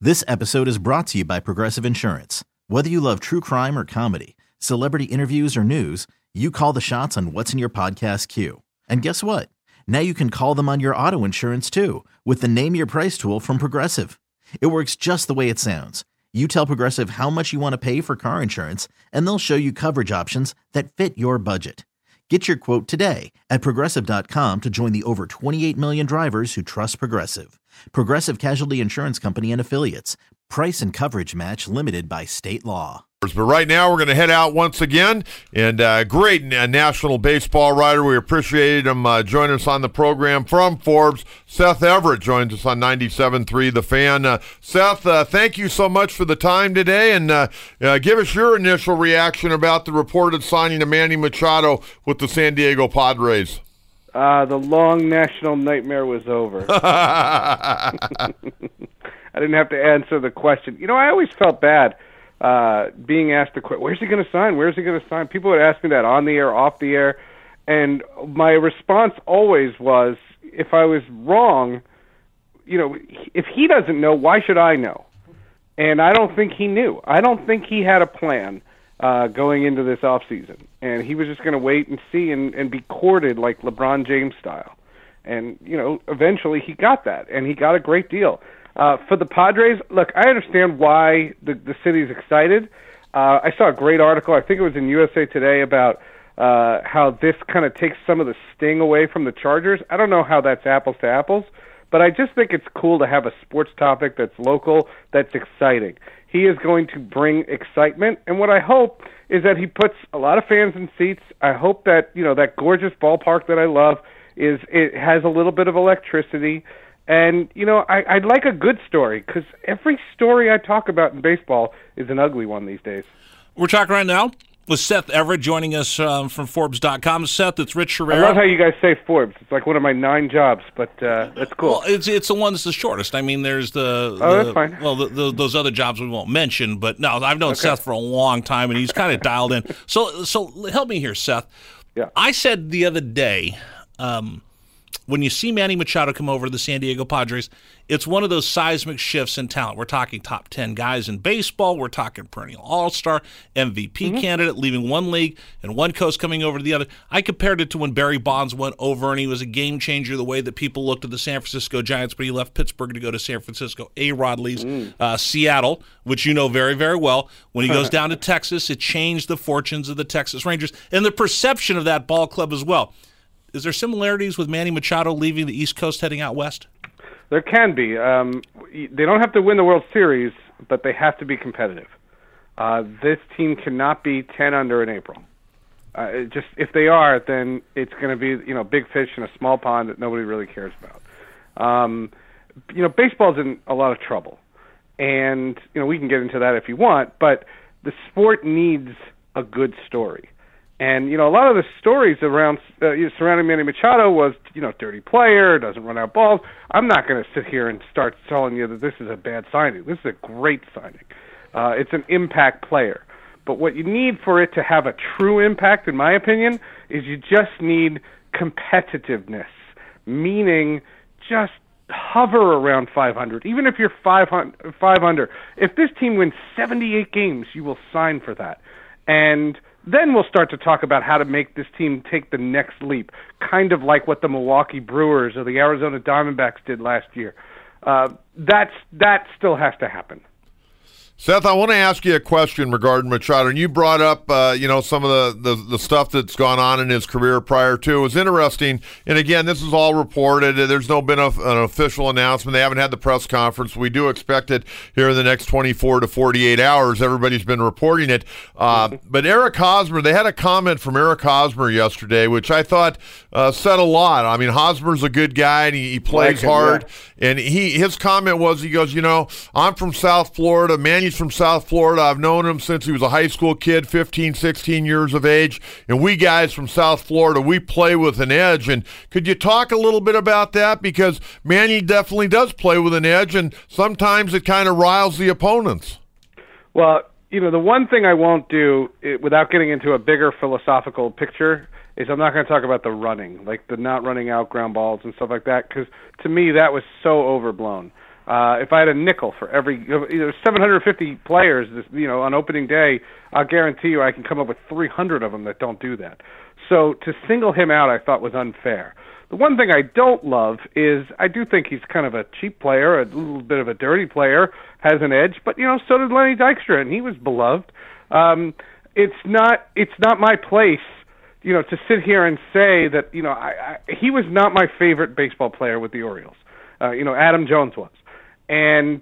This episode is brought to you by Progressive Insurance. Whether you love true crime or comedy, celebrity interviews or news, you call the shots on what's in your podcast queue. And guess what? Now you can call them on your auto insurance too with the Name Your Price tool from Progressive. It works just the way it sounds. You tell Progressive how much you want to pay for car insurance, and they'll show you coverage options that fit your budget. Get your quote today at Progressive.com to join the over 28 million drivers who trust Progressive. Progressive Casualty Insurance Company and Affiliates. Price and coverage match limited by state law. But right now we're going to head out once again, and great national baseball writer. We appreciate him joining us on the program from Forbes. Seth Everett joins us on 97.3 The Fan. Seth, thank you so much for the time today, and give us your initial reaction about the reported signing of Manny Machado with the San Diego Padres. The long national nightmare was over. I didn't have to answer the question. You know, I always felt bad being asked the question, where's he going to sign? Where's he going to sign? People would ask me that on the air, off the air, and my response always was, if I was wrong, you know, if he doesn't know, why should I know? And I don't think he knew. I don't think he had a plan going into this offseason. And he was just going to wait and see and be courted like LeBron James style. And, you know, eventually he got that, and he got a great deal. For the Padres, look, I understand why the city's excited. I saw a great article, I think it was in USA Today, about how this kind of takes some of the sting away from the Chargers. I don't know how that's apples to apples, but I just think it's cool to have a sports topic that's local, that's exciting. He is going to bring excitement, and what I hope is that he puts a lot of fans in seats. I hope that, you know, that gorgeous ballpark that I love it has a little bit of electricity. And, you know, I'd like a good story, because every story I talk about in baseball is an ugly one these days. We're talking right now with Seth Everett joining us from Forbes.com. Seth, it's Rich Herrera. I love how you guys say Forbes. It's like one of my 9 jobs, but that's cool. Well, it's the one that's the shortest. I mean, there's that's fine. Well, those other jobs we won't mention, but no, I've known Seth for a long time, and he's kind of dialed in. So help me here, Seth. Yeah. I said the other day, when you see Manny Machado come over to the San Diego Padres, it's one of those seismic shifts in talent. We're talking top 10 guys in baseball. We're talking perennial all-star, MVP candidate, leaving one league and one coach coming over to the other. I compared it to when Barry Bonds went over, and he was a game changer the way that people looked at the San Francisco Giants, but he left Pittsburgh to go to San Francisco. A-Rod leaves Seattle, which you know very, very well. When he goes down to Texas, it changed the fortunes of the Texas Rangers and the perception of that ball club as well. Is there similarities with Manny Machado leaving the East Coast heading out west? There can be. They don't have to win the World Series, but they have to be competitive. This team cannot be 10 under in April. Just if they are, then it's going to be, you know, big fish in a small pond that nobody really cares about. You know, baseball's in a lot of trouble, and you know we can get into that if you want. But the sport needs a good story. And, you know, a lot of the stories around surrounding Manny Machado was, you know, dirty player, doesn't run out balls. I'm not going to sit here and start telling you that this is a bad signing. This is a great signing. It's an impact player. But what you need for it to have a true impact, in my opinion, is you just need competitiveness, meaning just hover around 500. Even if you're 500, if this team wins 78 games, you will sign for that. And then we'll start to talk about how to make this team take the next leap, kind of like what the Milwaukee Brewers or the Arizona Diamondbacks did last year. That still has to happen. Seth, I want to ask you a question regarding Machado. And you brought up, you know, some of the stuff that's gone on in his career prior to. It was interesting. And again, this is all reported. There's been an official announcement. They haven't had the press conference. We do expect it here in the next 24 to 48 hours. Everybody's been reporting it. But Eric Hosmer, they had a comment from Eric Hosmer yesterday, which I thought said a lot. I mean, Hosmer's a good guy, and he plays hard. Yeah. And his comment was, he goes, you know, I'm from South Florida. Manny's from South Florida. I've known him since he was a high school kid, 15, 16 years of age. And we guys from South Florida, we play with an edge. And could you talk a little bit about that? Because Manny definitely does play with an edge, and sometimes it kind of riles the opponents. Well, you know, the one thing I won't do, without getting into a bigger philosophical picture, is I'm not going to talk about the running, like the not running out ground balls and stuff like that, because to me that was so overblown. If I had a nickel for every 750 players, on opening day, I'll guarantee you I can come up with 300 of them that don't do that. So to single him out, I thought was unfair. The one thing I don't love is I do think he's kind of a cheap player, a little bit of a dirty player, has an edge. But so did Lenny Dykstra, and he was beloved. It's not my place, to sit here and say that he was not my favorite baseball player with the Orioles. Adam Jones was. And,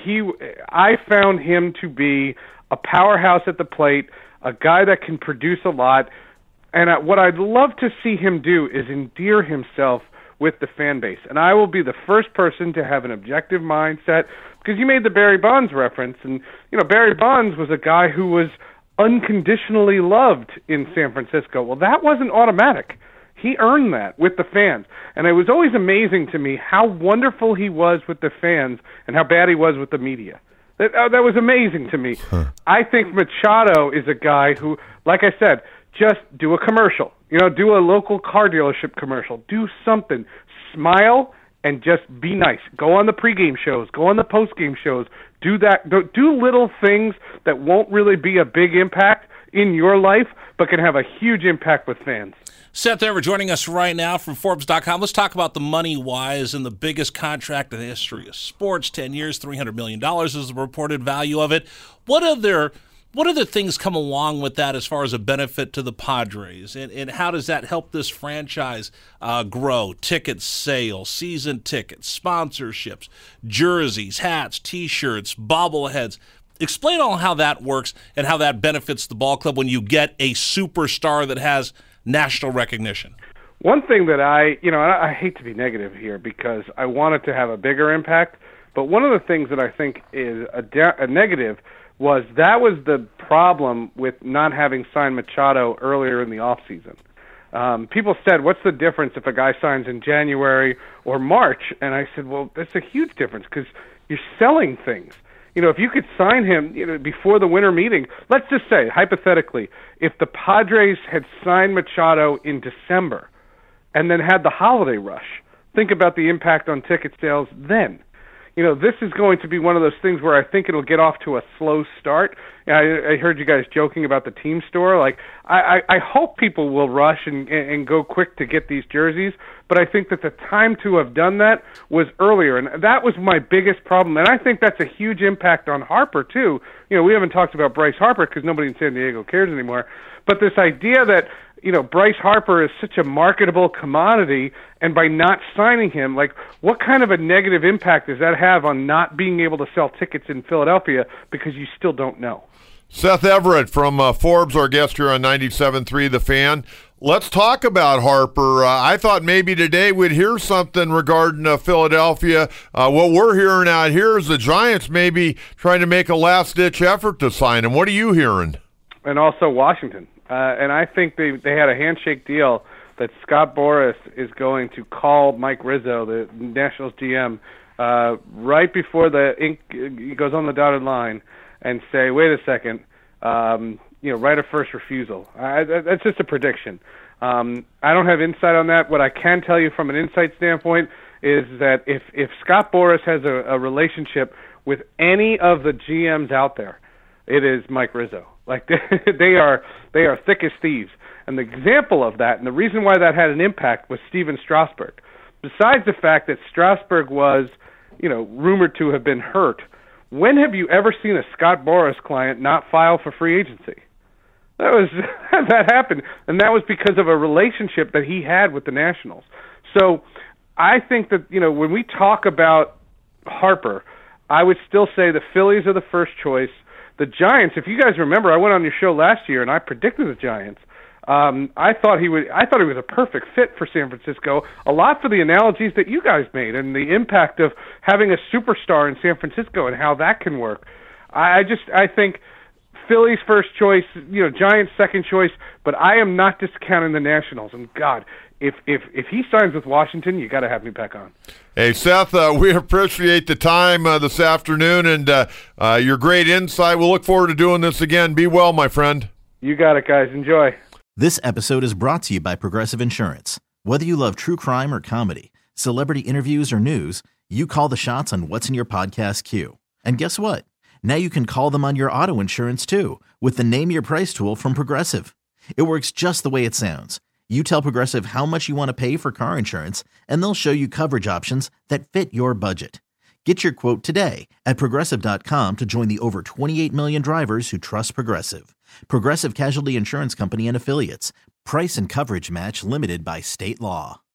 I found him to be a powerhouse at the plate, a guy that can produce a lot. And what I'd love to see him do is endear himself with the fan base. And I will be the first person to have an objective mindset, because you made the Barry Bonds reference. And, Barry Bonds was a guy who was unconditionally loved in San Francisco. Well, that wasn't automatic. He earned that with the fans. And it was always amazing to me how wonderful he was with the fans and how bad he was with the media. That was amazing to me. I think Machado is a guy who, like I said, just do a commercial. Do a local car dealership commercial. Do something. Smile and just be nice. Go on the pregame shows. Go on the postgame shows. Do that. Do little things that won't really be a big impact in your life, but can have a huge impact with fans. Seth Everett joining us right now from Forbes.com. Let's talk about the money-wise and the biggest contract in the history of sports. 10 years, $300 million is the reported value of it. What other things come along with that as far as a benefit to the Padres? And how does that help this franchise grow? Ticket sales, season tickets, sponsorships, jerseys, hats, T-shirts, bobbleheads. Explain all how that works and how that benefits the ball club when you get a superstar that has national recognition. One thing that I hate to be negative here because I want it to have a bigger impact, but one of the things that I think is a negative was the problem with not having signed Machado earlier in the offseason. People said, what's the difference if a guy signs in January or March? And I said, well, that's a huge difference because you're selling things. If you could sign him, before the winter meeting, let's just say, hypothetically, if the Padres had signed Machado in December and then had the holiday rush, think about the impact on ticket sales then. This is going to be one of those things where I think it'll get off to a slow start. I heard you guys joking about the team store. I hope people will rush and go quick to get these jerseys, but I think that the time to have done that was earlier, and that was my biggest problem. And I think that's a huge impact on Harper, too. We haven't talked about Bryce Harper because nobody in San Diego cares anymore, but this idea that Bryce Harper is such a marketable commodity, and by not signing him, what kind of a negative impact does that have on not being able to sell tickets in Philadelphia because you still don't know? Seth Everett from Forbes, our guest here on 97.3 The Fan. Let's talk about Harper. I thought maybe today we'd hear something regarding Philadelphia. What we're hearing out here is the Giants maybe trying to make a last-ditch effort to sign him. What are you hearing? And also Washington. And I think they had a handshake deal that Scott Boras is going to call Mike Rizzo, the Nationals GM, right before the ink goes on the dotted line and say, wait a second, right of first refusal. That's just a prediction. I don't have insight on that. What I can tell you from an insight standpoint is that if Scott Boras has a relationship with any of the GMs out there, it is Mike Rizzo. They are thick as thieves. And the example of that, and the reason why that had an impact, was Steven Strasburg. Besides the fact that Strasburg was, rumored to have been hurt, when have you ever seen a Scott Boras client not file for free agency? That happened, and that was because of a relationship that he had with the Nationals. So I think that, when we talk about Harper, I would still say the Phillies are the first choice. The Giants, if you guys remember, I went on your show last year and I predicted the Giants. I thought he was a perfect fit for San Francisco. A lot for the analogies that you guys made and the impact of having a superstar in San Francisco and how that can work. I think Phillies first choice, Giants second choice, but I am not discounting the Nationals. And God, if he signs with Washington, you got to have me back on. Hey, Seth, we appreciate the time this afternoon and your great insight. We'll look forward to doing this again. Be well, my friend. You got it, guys. Enjoy. This episode is brought to you by Progressive Insurance. Whether you love true crime or comedy, celebrity interviews or news, You call the shots on what's in your podcast queue. And guess what? Now you can call them on your auto insurance too with the Name Your Price tool from Progressive. It works just the way it sounds. You tell Progressive how much you want to pay for car insurance, and they'll show you coverage options that fit your budget. Get your quote today at Progressive.com to join the over 28 million drivers who trust Progressive. Progressive Casualty Insurance Company and Affiliates. Price and coverage match limited by state law.